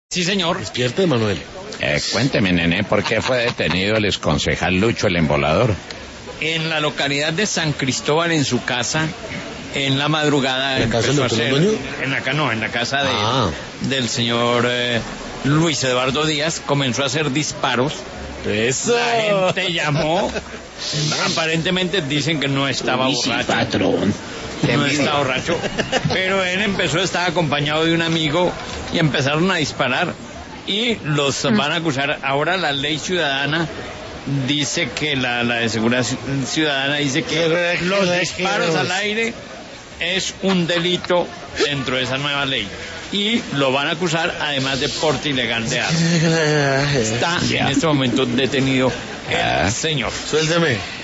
Sí, señor. Despierte, Manuel. Cuénteme, nene, ¿por qué fue detenido el exconcejal Lucho el Embolador? En la localidad de San Cristóbal, en su casa, en la madrugada... ¿En la casa del doctor Londoño? En la casa del señor Luis Eduardo Díaz, comenzó a hacer disparos. ¡Eso! La gente llamó. Aparentemente dicen que no estaba borracho. Patrón. No estaba borracho. Pero él estaba acompañado de un amigo y empezaron a disparar. Y los van a acusar. Ahora la ley ciudadana dice que la de seguridad ciudadana dice que los disparos al aire es un delito dentro de esa nueva ley. Y lo van a acusar además de porte ilegal de armas. Está en este momento detenido el señor. Suélteme.